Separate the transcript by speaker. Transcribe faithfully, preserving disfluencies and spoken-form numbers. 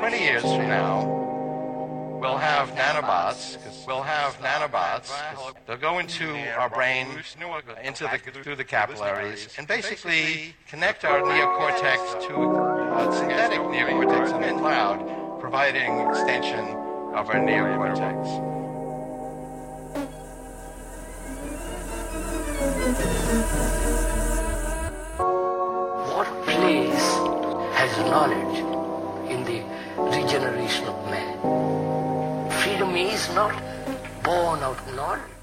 Speaker 1: twenty years from now, we'll have nanobots. We'll have nanobots. They'll go into our brain, into the through the capillaries, and basically connect our neocortex to a synthetic neocortex in the cloud, providing extension of our neocortex.
Speaker 2: What place has knowledge in the regeneration of man? Freedom is not born out of knowledge.